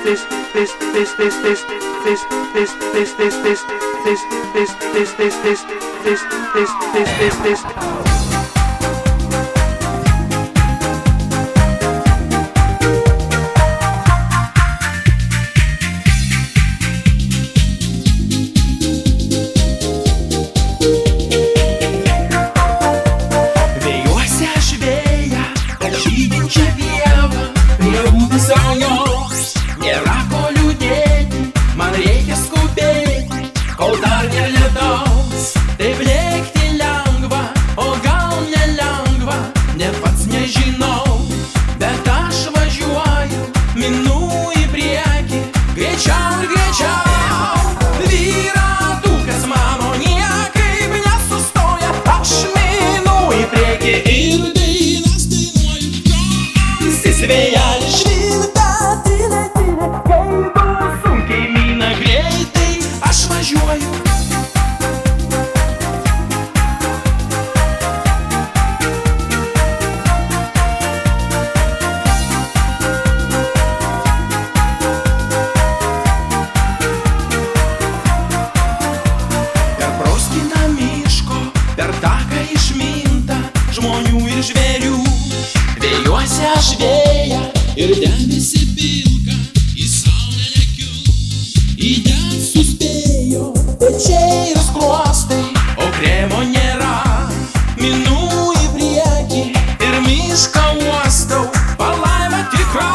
Ir debesi pilka, į saulę lekiu, įdėt suspėjo pečiai ir skruostai, o kremo nėra, minu į priekį ir mišką uostau, palaima tikra.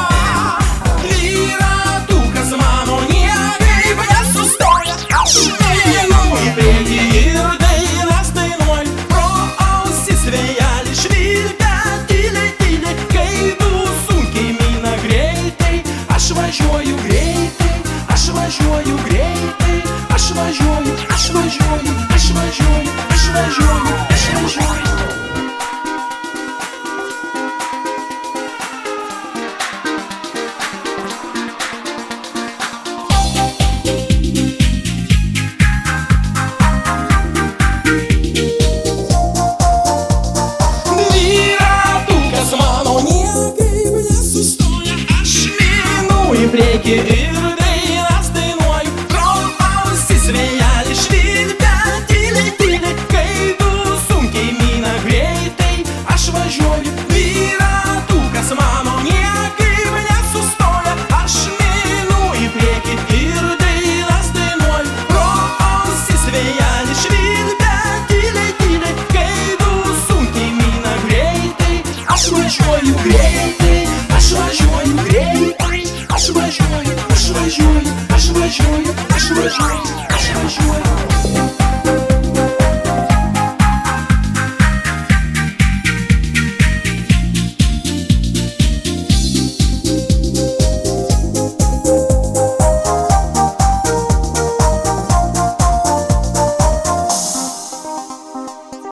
Dviratukas mano niekaip nesustoja, aš minu į priekį ir dainas dainuoju, pro ausis vėjelis švilpia tyliai, tyliai, kai tu sunkiai mina greitai. Aš važiuoju greitai, aš važiuoju greitai, aš važiuoju, aš važiuoju, aš važiuoju, aš važiuoju.